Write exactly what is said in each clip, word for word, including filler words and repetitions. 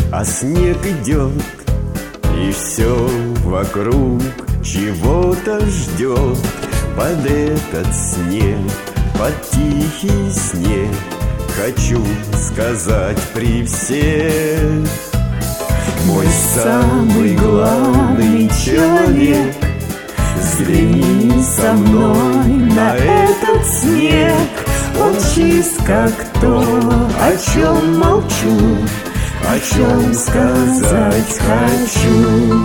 а снег идет, и все вокруг чего-то ждет. Под этот снег, под тихий снег хочу сказать при всех: мой самый главный человек, взгляни со мной на этот снег. Он чист, как то, о чем молчу, о чем сказать хочу.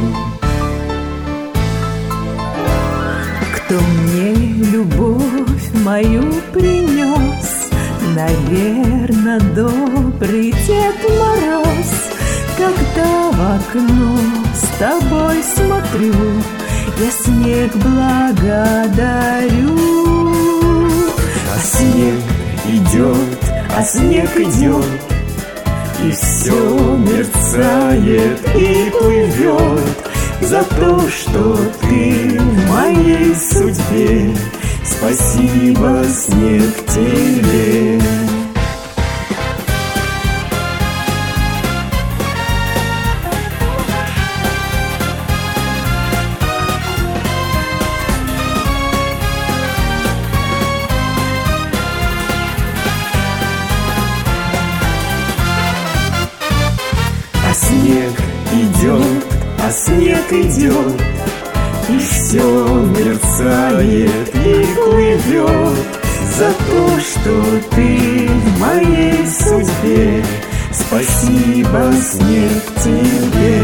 Кто мне любовь мою принес? Наверно, добрый Дед Мороз. Когда в окно с тобой смотрю, я снег благодарю. А снег идет, а снег идет, и все мерцает и плывет. За то, что ты в моей судьбе, спасибо, снег, тебе. А снег идет, а снег идет, и все мерцает и плывет. За то, что ты в моей судьбе, спасибо, снег, тебе.